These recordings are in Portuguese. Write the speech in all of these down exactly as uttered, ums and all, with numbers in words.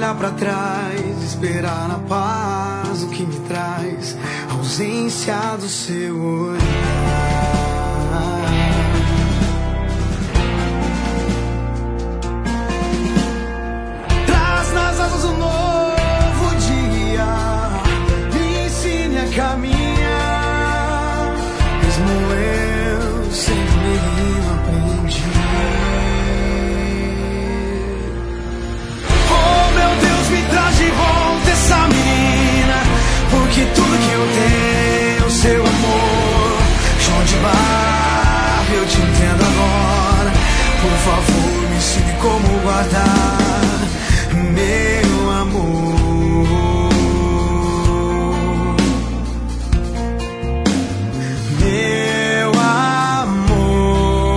olhar pra trás, esperar na paz o que me traz a ausência do seu olhar. Traz nas asas um novo dia, me ensine a caminhar, mesmo eu sendo menino aprendi. Me traz de volta essa menina, porque tudo que eu tenho é o seu amor. João de Barro, eu te entendo agora. Por favor, me ensine como guardar meu amor. Meu amor.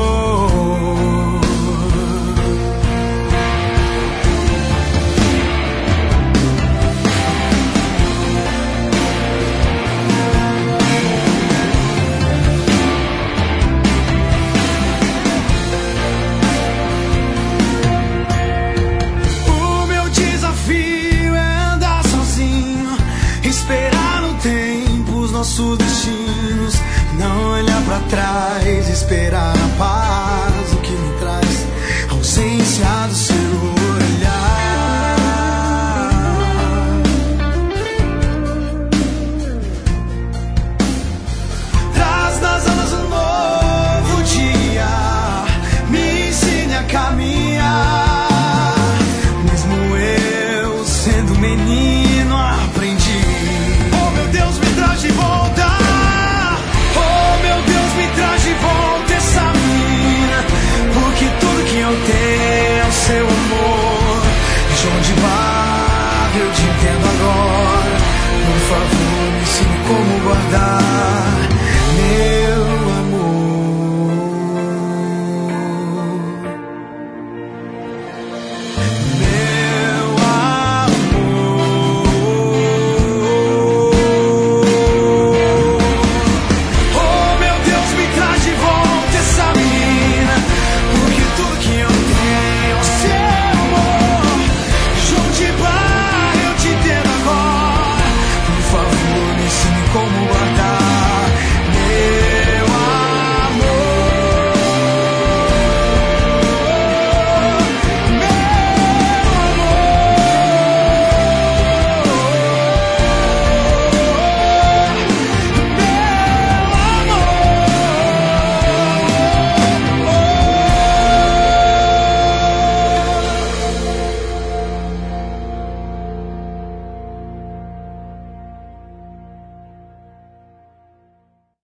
Nossos destinos, não olhar pra trás, esperar a paz, o que me traz a ausência do seu